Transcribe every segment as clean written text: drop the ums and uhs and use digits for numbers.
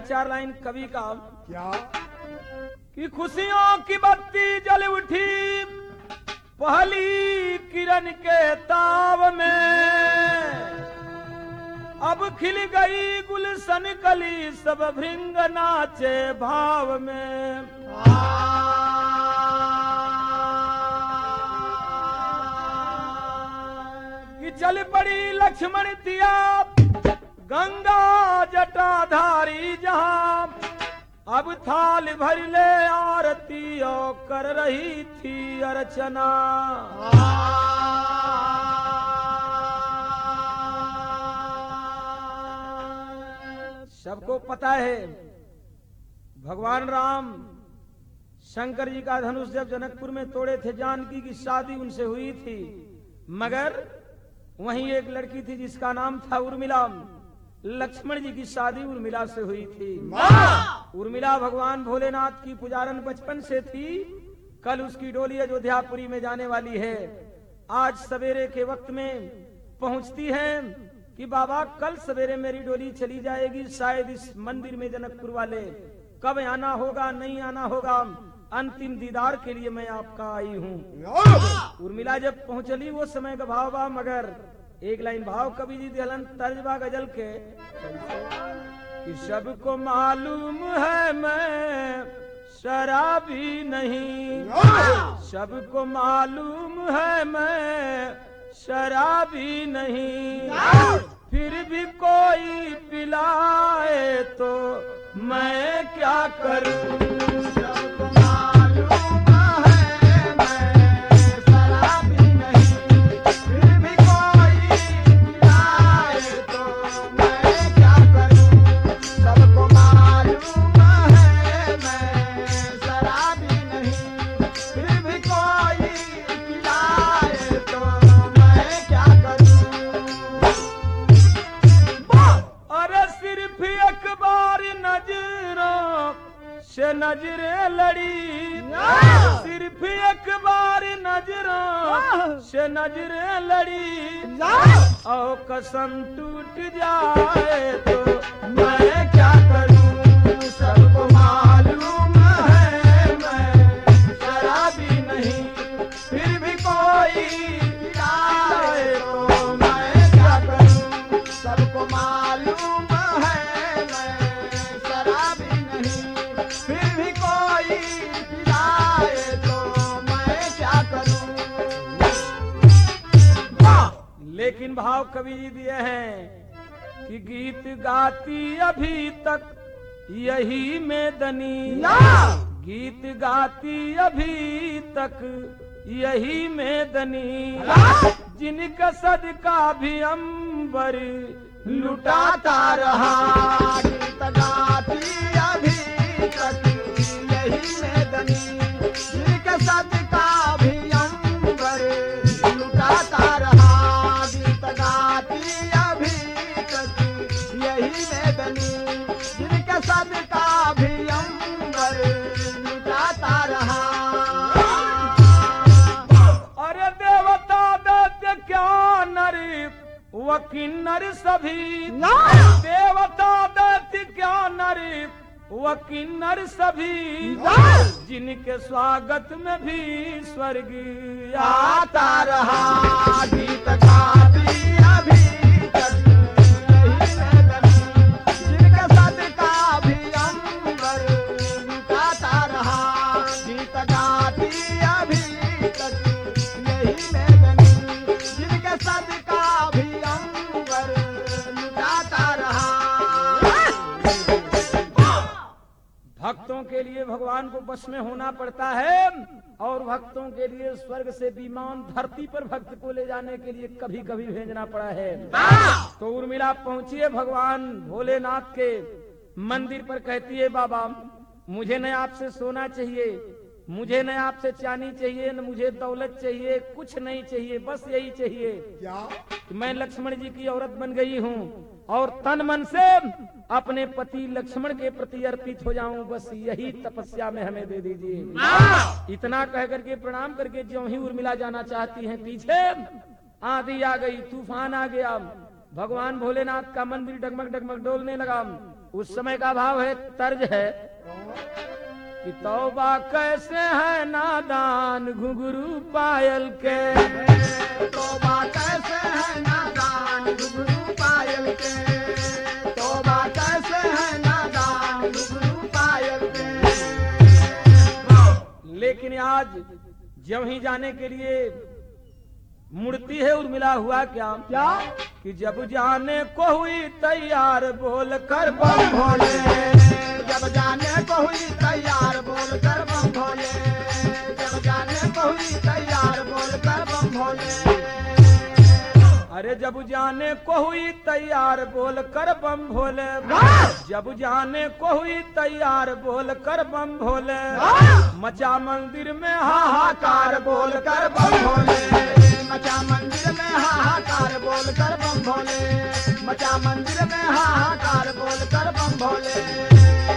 चार लाइन कवि का क्या? कि खुशियों की बत्ती जल उठी पहली किरण के ताव में, अब खिल गई गुलशन कली सब भृंग नाचे भाव में। कि चल पड़ी लक्ष्मण दिया गंगा जटाधारी जहां, अब थाल भर ले आरती और कर रही थी अर्चना। सबको पता है भगवान राम शंकर जी का धनुष जब जनकपुर में तोड़े थे, जानकी की शादी उनसे हुई थी, मगर वहीं एक लड़की थी जिसका नाम था उर्मिला। लक्ष्मण जी की शादी उर्मिला से हुई थी। उर्मिला भगवान भोलेनाथ की पुजारन बचपन से थी। कल उसकी डोली अयोध्यापुरी में जाने वाली है। आज सवेरे के वक्त में पहुंचती है कि बाबा कल सवेरे मेरी डोली चली जाएगी, शायद इस मंदिर में जनकपुर वाले कब आना होगा नहीं आना होगा, अंतिम दीदार के लिए मैं आपका आई हूँ। उर्मिला जब पहुंचली वो समय का भाव बा, मगर एक लाइन भाव कवि जी दिहलन तर्जबा गजल के कि सबको मालूम है मैं शराबी नहीं, सबको मालूम है मैं शराबी नहीं, फिर भी कोई पिलाए तो मैं क्या करूं। सबको मालूम है मैं शराबी नहीं, फिर भी कोई पिलाए तो मैं क्या करूं। सबको मालूम है मैं शराबी नहीं, फिर भी कोई पिलाए तो मैं क्या करूं। अरे सिर्फ एक बार नजरों से नजरें लड़ी, सिर्फ एक बार नजरों से नजरें लड़ी, और कसम टूट जाए तो मैं क्या करूं। सबको मालूम है मैं शराबी नहीं, फिर भी कोई पिलाए तो मैं क्या करूं। सबको मालूम है मैं शराबी नहीं, फिर भी कोई पिलाए तो मैं क्या करूं। लेकिन भाव कवि जी दिए हैं कि गीत गाती अभी तक यही मेदनी, गीत गाती अभी तक यही मेदनी, जिनका सदका भी अंबर लुटाता रहा। गीत गाती अभी तक यही मेदनी, जिनका सदका भी अंबर लुटाता रहा। गीत गाती अभी तक यही मेदनी, जिनका सदका भी अंबर लुटाता रहा। अरे देवता दैत्य क्या नर व किन्नर सभी, देवता दैत्य क्या नर व किन्नर सभी, जिनके स्वागत में भी स्वर्ग आता रहा। गीत गाती अभी तक यही मेदनी, जिनके सदका भी अंबर लुटाता रहा। गीत गाती अभी तक यही मेदनी, जिनके सदका भी अंबर लुटाता रहा। भक्तों के लिए भगवान को बस में होना पड़ता है, और भक्तों के लिए स्वर्ग से विमान धरती पर भक्त को ले जाने के लिए कभी कभी भेजना पड़ा है। तो उर्मिला पहुंची है भगवान भोलेनाथ के मंदिर पर, कहती है बाबा मुझे न आपसे सोना चाहिए, मुझे न आपसे चांदी चाहिए, न मुझे दौलत चाहिए, कुछ नहीं चाहिए, बस यही चाहिए क्या? कि मैं लक्ष्मण जी की औरत बन गई हूँ और तन मन से अपने पति लक्ष्मण के प्रति अर्पित हो जाऊं, बस यही तपस्या में हमें दे दीजिए। इतना कह करके प्रणाम करके ज्यों ही उर्मिला जाना चाहती हैं, पीछे आंधी आ गई, तूफान आ गया, भगवान भोलेनाथ का मंदिर डगमग डगमग डोलने लगा। उस समय का भाव है, तर्ज है कि तौबा कैसे है नादान घुंघरू पायल के, तौबा कैसे है नादान घुंघरू पायल के, तौबा कैसे है नादान घुंघरू पायल के। लेकिन आज जब ही जाने के लिए मुड़ती है उर्मिला, हुआ क्या क्या कि जब जाने को हुई तैयार बोल कर बम भोले, जब जाने को हुई तैयार बोल कर बम भोले, जब जाने को हुई तैयार बोल कर बम भोले। अरे जब जाने को हुई तैयार बोल कर बम भोले, जब जाने को हुई तैयार बोल कर बम भोले, मचा मंदिर में हाहाकार बोल कर बम भोले, मचा मंदिर में हाहाकार बोल कर बम भोले, मचा मंदिर में हाहाकार बोल कर बम भोले।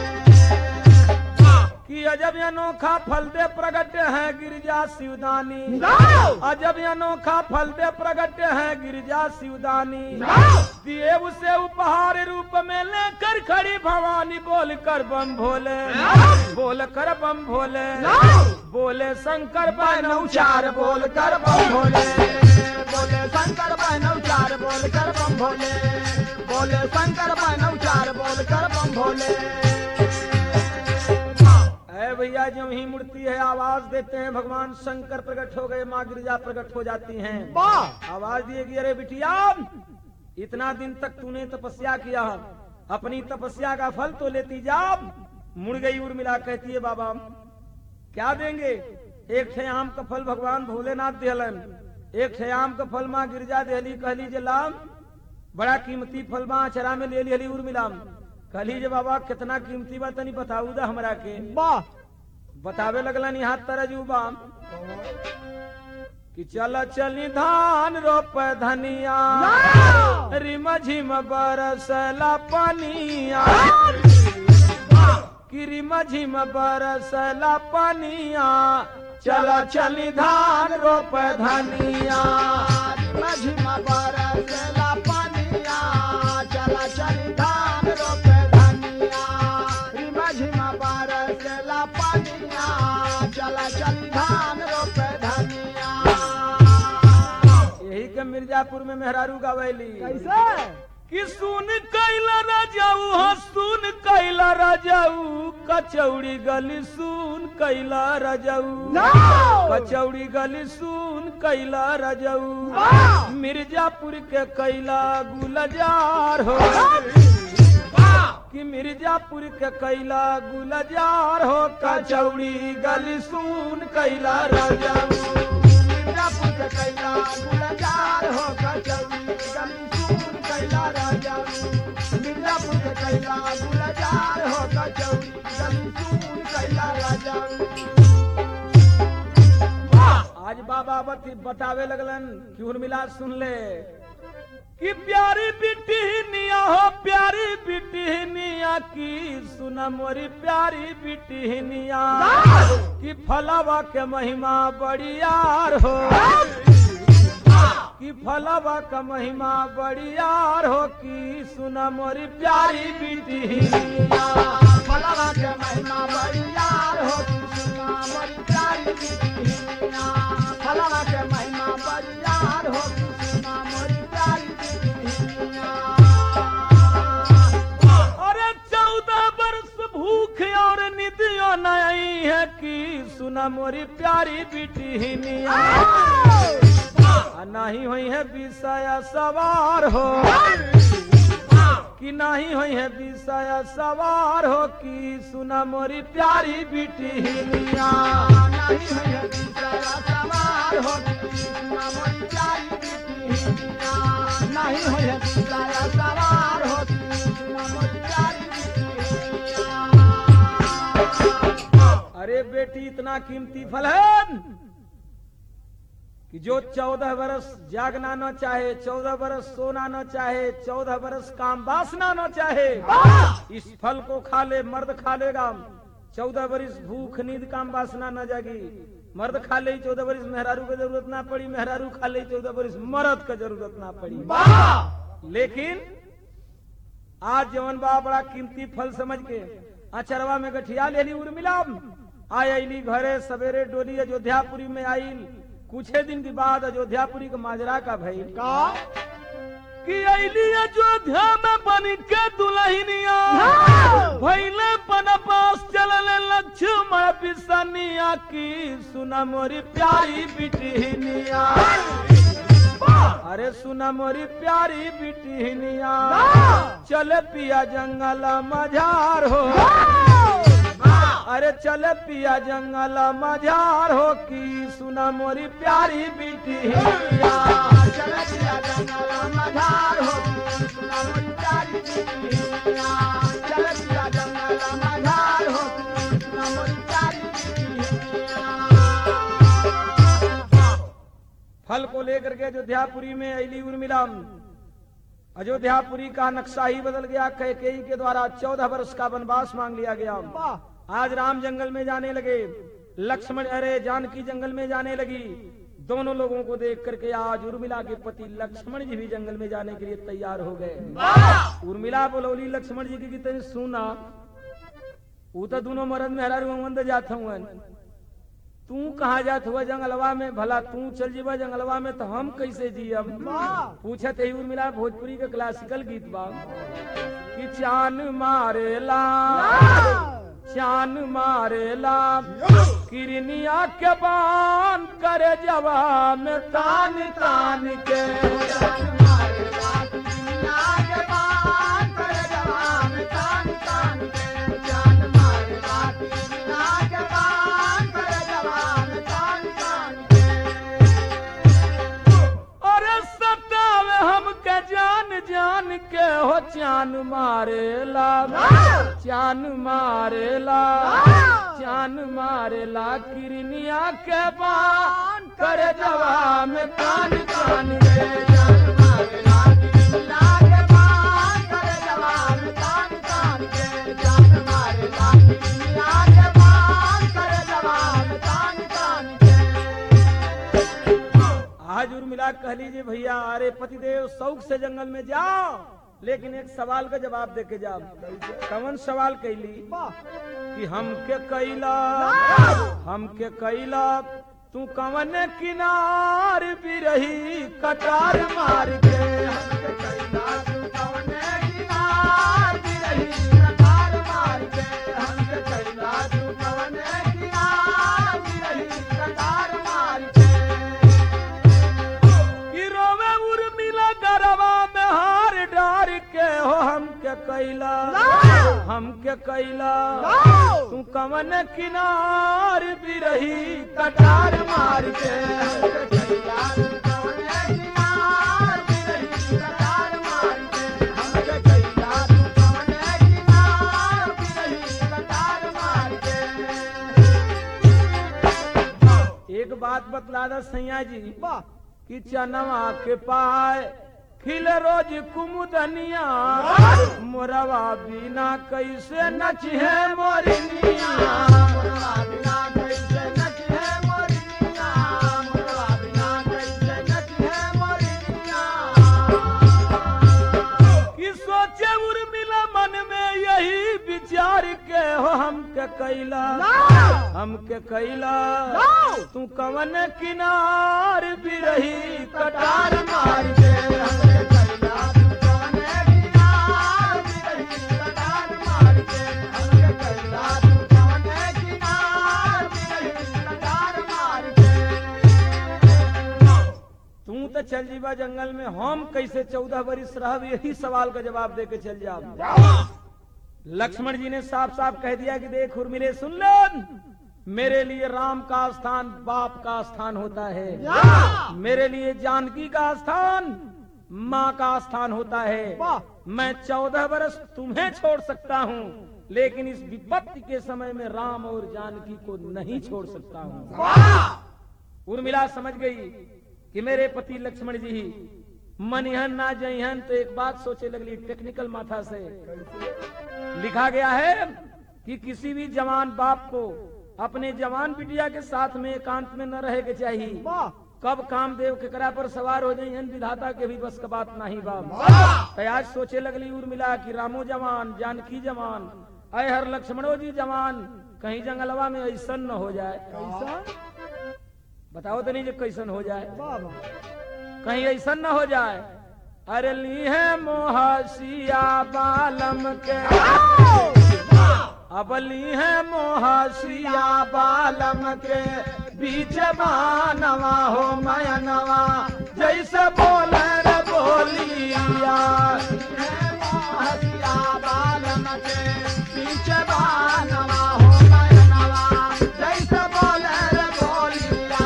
कि अजब अनोखा फल दे प्रगट है गिरजा शिवदानी, अजब अनोखा फल दे प्रगट है गिरजा शिवदानी, दिए उसे उपहार रूप में लेकर खड़ी भवानी बोल कर बम भोले, बोल कर बम भोले, बोले शंकर बैनौ चार बोल कर बम भोले, बोले शंकर बैनौ चार बोल कर बम भोले, बोले शंकर बैनौ चार बोल कर बम भोले। भैया जो ही मूर्ति है आवाज देते हैं भगवान शंकर प्रकट हो गए, माँ गिरिजा प्रकट हो जाती हैं। आवाज दिएगी, अरे बिटिया इतना दिन तक तूने तपस्या किया, अपनी तपस्या का फल तो लेती जा। मुड़ गई उर्मिला, कहती है बाबा क्या देंगे? एक ठे आम का फल भगवान भोलेनाथ दिहलन, एक ठे आम का फल माँ गिरिजा देहली, कहली जे लाम बड़ा कीमती फल माँ चरा में ले ली उर्मिला। कहली जे बाबा कितना कीमती बा तनी बताऊ दा हमरा के। बतावे लगलन यहाँ तरजुबा कि चल चली धान रोप धनिया, रिम झिम बरसला पनिया, कि रिम झिम बरसला पनिया, चल चली धान रोप धनिया, रिम झिम बरसला पनिया, चल चली धान रोप धनिया, रिम झिम बरसला पनिया, चल चली धान रोप धनिया। यही के मिर्जापुर में मेहरारू गवैली, कैसे कि सुन कैला राजाऊ, हाँ सुन कैला राजाऊ, कचौड़ी गली सुन कैला राजाऊ, कचौड़ी गली सुन कैला राजाऊ, मिर्जापुर के कैला गुलजार हो, कि मिर्जापुर के कैला गुलजार हो, कचौड़ी गली सुन कैला राजाऊ, मिर्जापुर के कैला गुलजार हो, कचौड़ी गली सुन कैला राजाऊ, मिर्जापुर के कैला गुलजार हो, कचौड़ी गली सुन कैला राजाऊ। आज बाबा बतावे लगलन कि उर्मिला सुन ले कि प्यारी बिटिहनिया हो, प्यारी बिटिहनिया की सुना मोरी प्यारी बिटिहनिया, कि फलवा के महिमा बड़ियार हो, कि फलवा का महिमा बड़ियार हो, कि सुना मोरी प्यारी बिटिहनिया, फलवा के महिमा बड़ियार हो, कि सुना मोरी प्यारी बिटिहनिया, फलवा के महिमा बड़ियार हो, कि सुना मोरी प्यारी बिटिहनिया। अरे 14 वर्ष भूख और निदियों न आई है, कि सुना मोरी प्यारी बिटिहनिया, नहीं हुई है विषय सवार हो, कि नहीं हुई है विषय सवार हो, कि सुना मोरी प्यारी बिटिहनिया, नहीं हुई है विषय सवार हो, कि सुना मोरी प्यारी बिटिहनिया, नहीं हुई है विषय सवार हो, कि सुना मोरी प्यारी बिटिहनिया। अरे बेटी इतना कीमती फल है कि जो 14 वर्ष जागना न चाहे, 14 वर्ष सोना न चाहे, 14 वर्ष काम वासना न चाहे, इस फल को खा ले, मर्द खा लेगा। 14 वर्ष भूख नींद काम वासना न जागी, मर्द खा ले 14 वर्ष मेहरारू की जरूरत ना पड़ी, मेहरारू खा ले 14 वर्ष मर्द की जरूरत ना पड़ी। लेकिन आज जवन बा बड़ा कीमती फल समझ के अचरवा में गठिया ले ली उर्मिला। आय अली घरे सवेरे डोली अयोध्यापुरी में आई। कुछ दिन के बाद अयोध्यापुरी का माजरा का भई का कि अली अयोध्या में बन के दुल्हनिया भैले बनवास चलले लक्ष्मण पिसनिया की सुना मोरी प्यारी बिटिनिया। अरे सुना मोरी प्यारी बिटिनिया चल पिया जंगल मझार हो। अरे चल पिया जंगल मझार हो की सुना मोरी प्यारी बिटिनिया। चल पिया जंगल मझार हो की सुना मोरी प्यारी बिटिनिया। चल पिया जंगल मझार हो की सुना मोरी प्यारी बिटिनिया। फल को लेकर के अयोध्यापुरी में अली उर्मिला। अयोध्यापुरी का नक्शा ही बदल गया। कैकेयी के द्वारा 14 वर्ष का वनवास मांग लिया गया। आज राम जंगल में जाने लगे, लक्ष्मण अरे जानकी जंगल में जाने लगी। दोनों लोगों को देख करके आज उर्मिला के पति लक्ष्मण जी भी जंगल में जाने के लिए तैयार हो गए। उर्मिला बोलौली लक्ष्मण जी की कितने सुना वो तो दोनों मरद मेहरारू मंद जात हुआ। तू कहाँ जात हुआ जंगलवा में, भला तू चल जीवा जंगलवा में तो हम कैसे जियब। पूछत है उर्मिला भोजपुरी का क्लासिकल गीत बा कि चान मारेला चान मारेला किरनिया के बान करे जवा में तान तान के। चान मारेला किरनिया के बान करे जवा में तान तान के। चान मारेला किरनिया के बान करे जवा में तान तान के। अरे सतावे हमके जान जान के हो चान मारेला चान मारेला चान मारेला किरनिया के बान करे जवा में तान तान के। चान मारेला किरनिया के बान करे जवा में तान तान के। चान मारेला किरनिया के बान करे जवा में तान तान के। आज उर्मिला कह लीजिए भैया अरे पतिदेव शौक से जंगल में जाओ, लेकिन एक सवाल का जवाब दे के जाओ। कौन सवाल कैली कि हमके कैला तू कवन किनार भी रही कटार मार के। हमके कैला तू कवने किनार भी रही कटार मार के। हमके कैला तू कवने किनार भी रही कटार मार के। कि रोवे उर्मिला गरवा में हार डार के हो हमके कैला तू कवन किनार भी रही कटार मार के। हमके कैला तू कवने किनार भी रही कटार मार के। हमके कैला तू कवने किनार भी रही कटार मार के। एक बात बतला दा सैया जी कि चनवा के पाए खिल रोज कुमुदनिया मोरवा बिना कैसे नच है मोरनिया। मोरवा बिना कैसे नच है मोरनिया। मोरवा बिना कैसे नच है मोरनिया। कि सोचे उर्मिला मन में यही विचार के हो हमके कैला तू कवन किनार भी रही कटार मार के। हमके कैला तू कवने किनार भी रही कटार मार के। हमके कैला तू कवने किनार भी रही कटार मार के। तू तो चल जीवा जंगल में, हम कैसे 14 वर्ष रह, यही सवाल का जवाब दे के चल जाओ। लक्ष्मण जी ने साफ साफ कह दिया कि देख उर्मिले सुन लो, मेरे लिए राम का स्थान बाप का स्थान होता है, मेरे लिए जानकी का स्थान माँ का स्थान होता है। मैं 14 वर्ष तुम्हें छोड़ सकता हूँ, लेकिन इस विपत्ति के समय में राम और जानकी को नहीं छोड़ सकता हूँ। उर्मिला समझ गई कि मेरे पति लक्ष्मण जी मनिहन ना जइहन, तो एक बात सोचे लगली टेक्निकल माथा से। लिखा गया है कि किसी भी जवान बाप को अपने जवान बिटिया के साथ में एकांत में न रहे के चाहिए। कब कामदेव केकरा पर सवार हो जाई विधाता के भी बस का बात नहीं बा। आज सोचे लगली उर्मिला कि रामो जवान जानकी जवान अय हर लक्ष्मणो जी जवान, कहीं जंगलवा में ऐसन न हो जाए। कैसा बताओ तो नहीं जो कैसन हो जाए, बाबा कहीं ऐसन न हो जाए। अरे ली है मोहसिया बालम के, अब ली है मोहसिया बालम के बीच मानवा हो मयनवा, जैसे बोले रे बोलिया मोहसिया बालम के बीच मानवा हो मयनवा, जैसे बोले रे बोलिया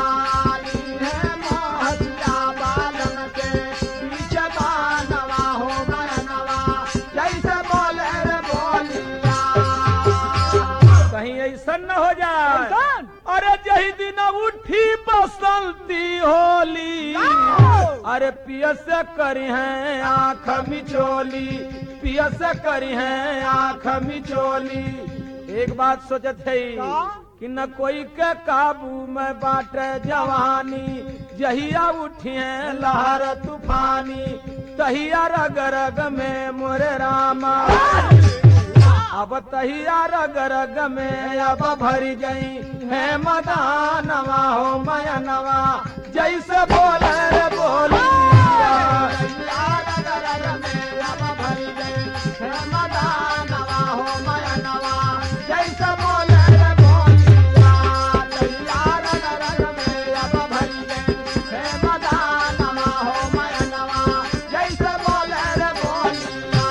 मोहसिया बालम के बीच मानवा हो मयनवा, जैसे बोले रे बोलिया। कहीं ऐसा न हो जाए। अरे जही दिन उठी बसंती होली, अरे पियस करी है आँख मिचोली, पियस करी है आँख मिचोली। एक बात सोचत है कि न कोई के काबू में बाटे जवानी, जहिया उठिए लहर तूफानी, तहिया रग रग में मोरे रामा, अब तहिया रग रग में अब भरी गई है मदानवा हो मयनवा, जैसे बोले रे बोलिया रग रग में अब भरी गई है मदानवा हो मयनवा, जैसे बोले रे बोलिया तहिया रग रग में अब भरी गई है मदानवा हो मयनवा, जैसे बोले रे बोलिया।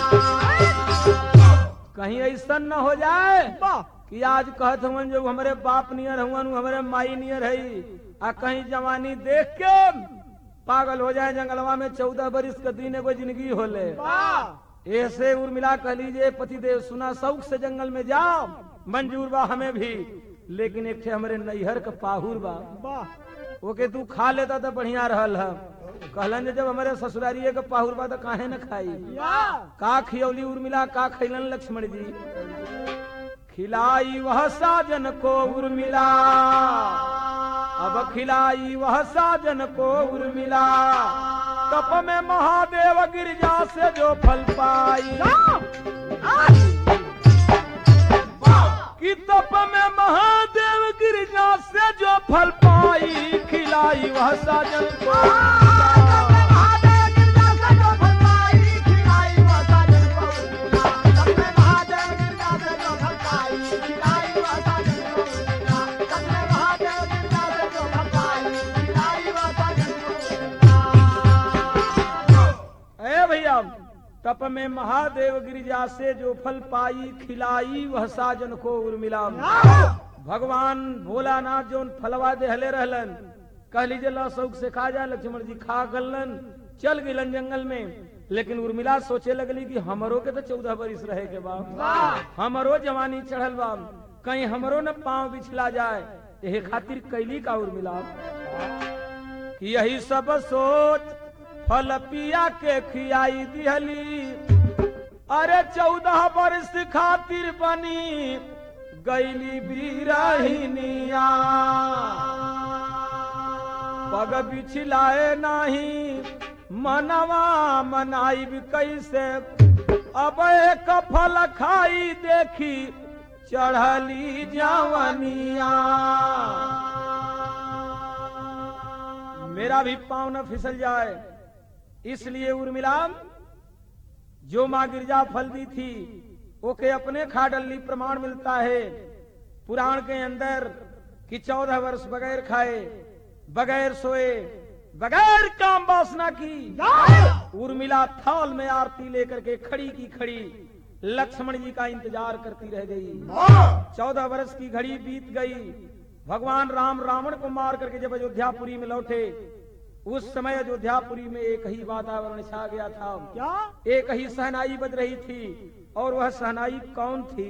कहीं ऐसा न हो जाए कि आज कहत हुआ जो हमारे बाप नियर हुआ हमारे माई नियर है, आ कहीं जवानी देख के पागल हो जाए जंगलवा में 14 बरिस का दिन एगो जिंदगी होले। ऐसे उर्मिला कह लीजिए पतिदेव सुना शौक से जंगल में जाओ, मंजूर बा हमें भी, लेकिन एक हमारे नैहर का पाहुर बा, ओके तू खा लेता तो बढ़िया रहल है। कहलन जब हमारे ससुरारिये का पाहुर बा तो काहे न खाई। का खियौली उर्मिला, का खैलन लक्ष्मण जी, खिलाई वह साजन को उर्मिला, अब खिलाई वह साजन को उर्मिला, तप में महादेव गिरिजा से जो फल पाई, कि तप में महादेव गिरिजा से जो फल पाई, खिलाई वह साजन को तप में महादेव गिरिजा से जो फल पाई, खिलाई वह साजन को उर्मिला। भगवान भोलानाथ जो फलवा देहले रहलन, कह लीजिए ला शौक से खा जा। लक्ष्मण जी खा गलन, चल गिलन जंगल में, लेकिन उर्मिला सोचे लगली कि हमरो के तो 14 बरिस रहे के बाद, हमरो जवानी चढ़ल बा, कहीं हमरो न पांव बिछला जाए। यही खातिर कैली का उर्मिला कि यही सब सोच फल पिया के खियाई दिहली, अरे 14 बरस खातिर बनी गईली बीरहिनिया, पग बिछलाए नाही मनवा मनाई कैसे, अब एक फल खाई देखी चढ़ली जवनिया, मेरा भी पांव न फिसल जाए। इसलिए उर्मिला जो माँ गिरजा फल दी थी ओके अपने खा डली। प्रमाण मिलता है पुराण के अंदर कि 14 वर्ष बगैर खाए, बगैर सोए, बगैर काम वासना की उर्मिला थाल में आरती लेकर के खड़ी की खड़ी लक्ष्मण जी का इंतजार करती रह गई। 14 वर्ष की घड़ी बीत गई। भगवान राम रावण को मार करके जब अयोध्यापुरी में लौटे, उस समय अयोध्यापुरी में एक ही वातावरण छा गया था। क्या? एक ही सहनाई बज रही थी। और वह सहनाई कौन थी?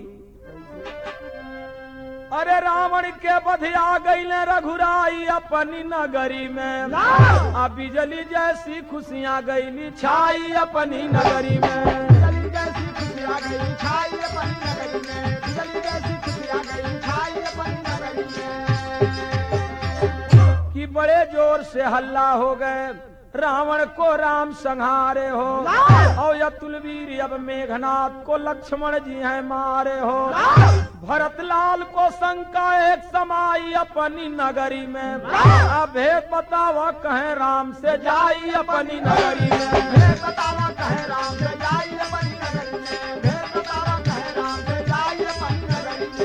अरे रावण के बध आ गई ने रघुराई अपनी नगरी में, आ बिजली जैसी खुशियां गईली छाई अपनी नगरी में, बिजली जैसी खुशियां गईली छाई अपनी नगरी में, बिजली जैसी खुशियां गईली छाई अपनी नगरी में, कि बड़े जोर से हल्ला हो गए, रावण को राम संहारे हो। और यतुल वीर अब मेघनाथ को लक्ष्मण जी हैं मारे हो। भरत लाल को शंका एक समाई अपनी नगरी में, अब भेद बतावा कहे राम से जाई अपनी नगरी में। भेद बतावा कहे राम से जाई अपनी नगरी में, भेद बतावा कहे राम से जाई अपनी नगरी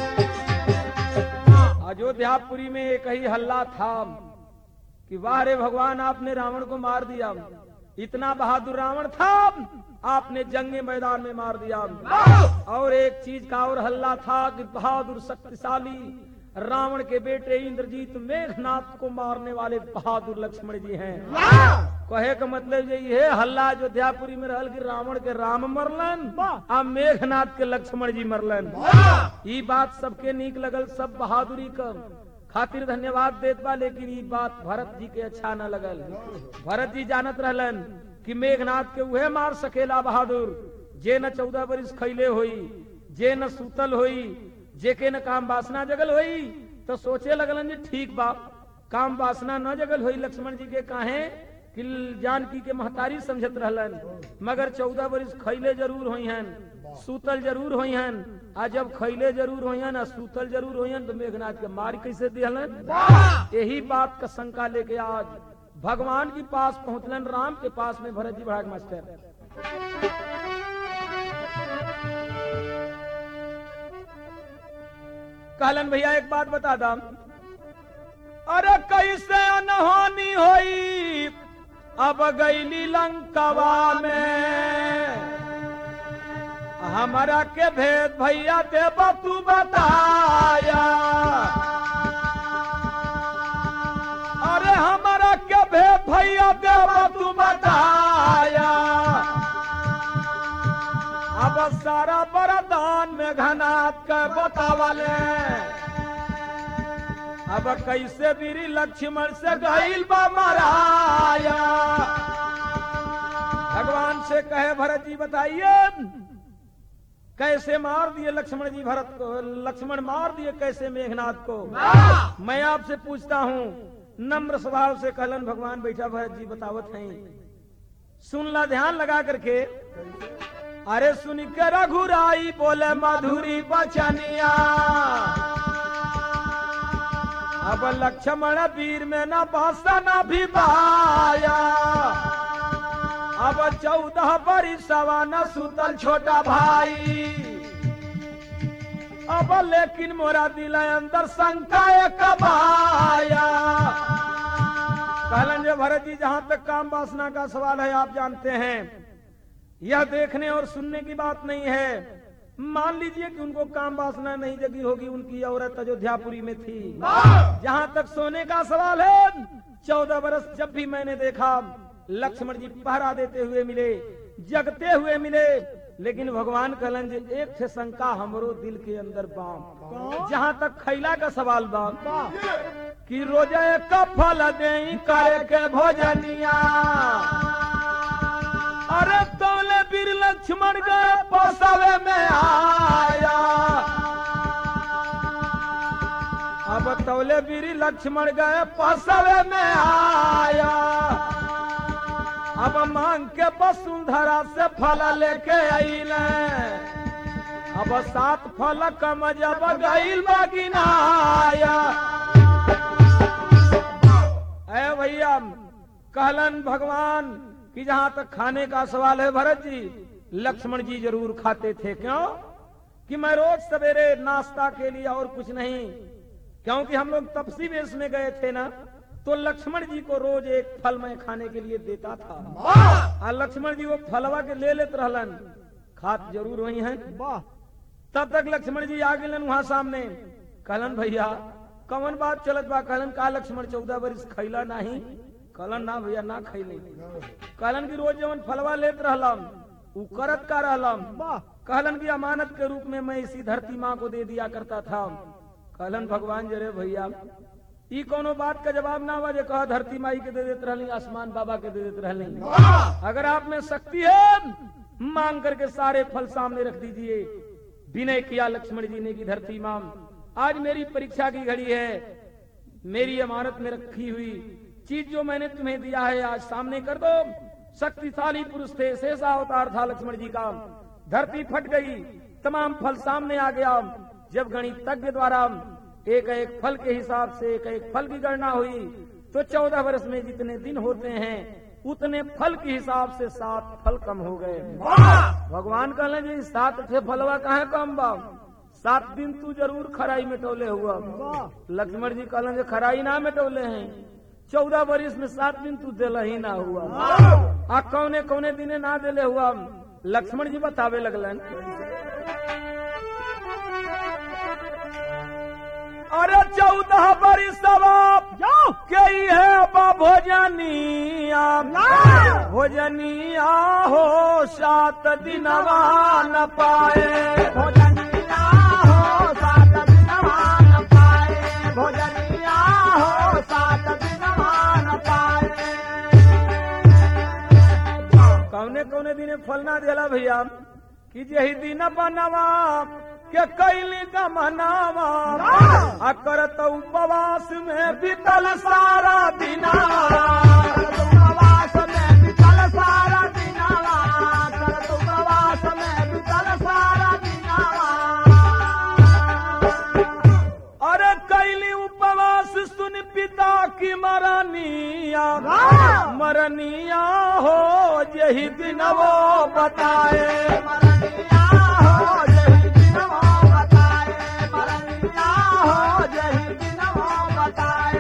में। अयोध्यापुरी में एक ही हल्ला था कि वाह रे भगवान, आपने रावण को मार दिया, इतना बहादुर रावण था, आपने जंगे मैदान में मार दिया। और एक चीज का और हल्ला था कि बहादुर शक्तिशाली रावण के बेटे इंद्रजीत मेघनाथ को मारने वाले बहादुर लक्ष्मण जी हैं। कहे का मतलब यही है, हल्ला अयोध्यापुरी में रहल कि रावण के राम मरलन अब मेघनाथ के लक्ष्मण जी मरलन। ये बात सबके नीक लगल, सब बहादुरी का खातिर धन्यवाद देत बा। लेकिन ये बात भरत जी के अच्छा न लगल। भरत जी जानत रहलन कि मेघनाथ के उहे मार सकेला बहादुर जे न 14 बरिस खैले होई, जे न सूतल होई, जे के न काम वासना जगल होई। तो सोचे लगलन जी ठीक बा, काम वासना न जगल होई लक्ष्मण जी के, काहे कि जानकी के महतारी समझत रहलन, मगर 14 बरिस खैले जरूर होई हन, सूतल जरूर होई हन। आ जब खैले जरूर होई हन, सूतल जरूर होई हन, तो मेघनाथ के मार कैसे दिहलन। यही बात का शंका लेके आज भगवान के पास पहुंचलन, राम के पास में भरत जी भाग मास्टर। कहलन भैया एक बात बता दा, अरे कैसे अनहोनी होई अब गईली लंकावा में, हमारा के भेद भैया देव तू बताया। अरे हमारा के भेद भैया देव तू बताया। अब सारा वरदान में घनात का बतावले, अब कैसे वीरी लक्ष्मण से गईल बा मराया। भगवान से कहे भरत जी बताइए कैसे मार दिए लक्ष्मण जी भरत को, लक्ष्मण मार दिए कैसे मेघनाथ को। मैं आपसे पूछता हूँ, नम्र स्वभाव से कहलन भगवान बैठा भरत जी बतावत हैं, सुन ला ध्यान लगा करके। अरे सुन के रघुराई बोले मधुरी बचनिया, अब लक्ष्मण वीर में न बासा न भी बाया। अब 14 बरिसवा न सुतल छोटा भाई, अब लेकिन मोरा दिल अंदर शंका एक बाया। कहलन जे भरत जी जहां तक काम वासना का सवाल है आप जानते हैं, यह देखने और सुनने की बात नहीं है। मान लीजिए कि उनको काम वासना नहीं जगी होगी, उनकी औरत अयोध्यापुरी में थी। जहां तक सोने का सवाल है, 14 बरस जब भी मैंने देखा लक्ष्मण जी पहरा देते हुए मिले, जगते हुए मिले, लेकिन भगवान कहलन जे एक थे शंका हमरो दिल के अंदर बाम। जहां तक खैला का सवाल बाम कि रोजे का फल देई करे के भोजनिया। अरे तौले वीर लक्ष्मण गए पसवे में आया। अब तौले वीर लक्ष्मण गए पसवे में आया। अब मांग के वसुंधरा से फल लेके आइले, अब 7 फल कम जब गईल बगिनाया। ऐ भैया कहलन भगवान कि जहां तक खाने का सवाल है भरत जी, लक्ष्मण जी जरूर खाते थे। क्यों कि मैं रोज सवेरे नाश्ता के लिए और कुछ नहीं, क्योंकि हम लोग तपसी वेश में गए थे ना, तो लक्ष्मण जी को रोज एक फल मैं खाने के लिए देता था। और लक्ष्मण जी वो फलवा के ले लेते रहलन, खात जरूर वही हैं। तब तक लक्ष्मण जी आ गए वहां सामने। कहलन भैया कौन बात चलत बा। कहलन का लक्ष्मण 14 बरिस खैला नहीं। कहलन ना भैया ना खैले। कहलन की रोज जवन फलवा लेत रहलम उ करत का रहलम। कहलन की अमानत के रूप में मैं इसी धरती माँ को दे दिया करता था। कहलन भगवान जरे भैया ई कोनो बात का जवाब ना हुआ, जो कहा धरती माई के दे देते रहली, आसमान बाबा के दे देते रहली। अगर आप में शक्ति है मांग करके सारे फल सामने रख दीजिए। विनय किया लक्ष्मण जी ने कि धरती माँ आज मेरी परीक्षा की घड़ी है, मेरी अमानत में रखी हुई चीज जो मैंने तुम्हें दिया है आज सामने कर दो। शक्तिशाली पुरुष थे, शेषा अवतार था लक्ष्मण जी का। धरती फट गई, तमाम फल सामने आ गया। जब गणितज्ञ द्वारा एक एक फल के हिसाब से एक एक फल की गणना हुई तो 14 वर्ष में जितने दिन होते हैं उतने फल के हिसाब से 7 फल कम हो गए। भगवान कहले जी 7 थे फलवा कहाँ कम बा, 7 दिन तू जरूर खराई में टोले हुआ। लक्ष्मण जी कहले खराई ना में टोले हैं, 14 वर्ष में 7 दिन तू दिल ही ना हुआ। आ कौने कौने दिने ना दिले हुआ लक्ष्मण जी बतावे लगलन। अरे 14 वर्ष के है भोजनिया भोजनिया हो 7 दिनवा न पाए। भोजनिया हो 7 दिनवा न पाए। भोजनिया हो 7 दिनवा न पाए। कौने कौने दिने फल ना दिला भैया कि यही दिन बनवा के कैली का मनावा आ करत उपवास में बीतल सारा दिनावा। उपवास में बीतल सारा दिनावा। करत उपवास में बीतल सारा दिनावा। अरे कैली उपवास सुन पिता की मरनिया मरनिया हो यही दिन वो बताए। मरनिया हो यही दिन वो बताए। मरनिया हो यही दिन वो बताए।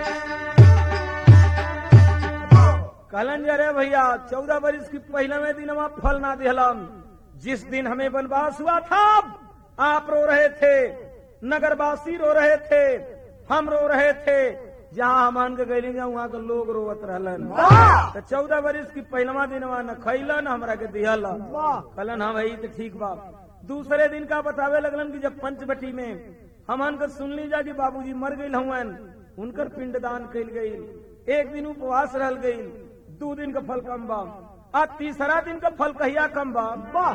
कहलन जरे भैया 14 वर्ष की पहले में दिन में फल ना दिहलम। जिस दिन हमें वनवास हुआ था आप रो रहे थे, नगरवासी रो रहे थे, हम रो रहे थे। जहाँ हम के गैली वहाँ के लोग रोवत रहलन। तो 14 वर्ष की पहलवा दिनवा न खैलन हमरा के दिहल। कहलन हाँ भाई तो ठीक बा। दूसरे दिन का बतावे लगलन कि जब पंचवटी में हमन के सुन ली जा कि बाबूजी मर गई हवन, उनकर पिंडदान कैल गई। एक दिन उपवास रहल गई, 2 दिन का फल कम बा। आ तीसरा दिन का फल कहिया कम बा।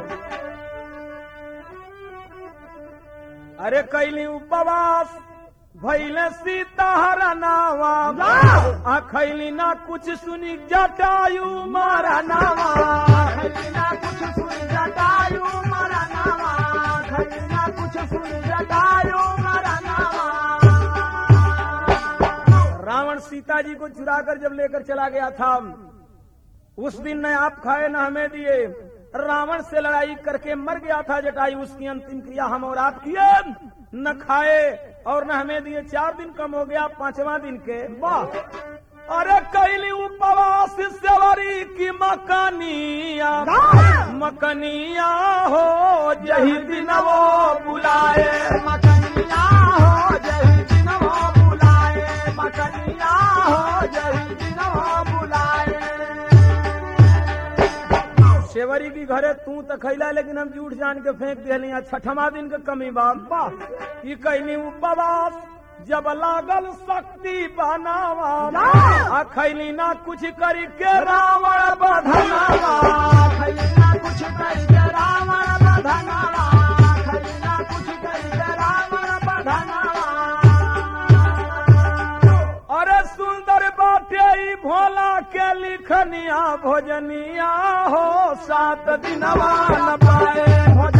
अरे कैली उपवास भैले सीता हरनावा आ खैली ना कुछ सुनी जटायु मारा नावा। खैली ना कुछ सुनी जटायु मारा नावा। खैली ना कुछ सुनी जटायु मारा नावा। रावण सीता जी को चुरा कर जब लेकर चला गया था उस दिन न आप खाए न हमें दिए। रावण से लड़ाई करके मर गया था जटायु, उसकी अंतिम क्रिया हम और आप किए, न खाए और न हमें दिए। 4 दिन कम हो गया, 5वां दिन के अरे कैली उपवास सेवरी की मकनिया मकनिया हो यही दिन वो बुलाए। मकनिया हो यही दिन वो बुलाए। मकनिया हो यही दिन वो बुलाए। सेवरी की घरे तू तो खैला लेकिन हम झूठ जान के फेंक दिया। 6वां दिन के कमी बाबा ये कैली उपवास जब लागल शक्ति बनावा आ खैली ना कुछ करी के रावण बधनावा। खैली ना कुछ करी के रावण बधनावा। खैली ना कुछ करी के रावण बधनावा। अरे सुंदर बाटे ई भोला के लिखनिया भोजनिया हो 7 दिनवा न पाए।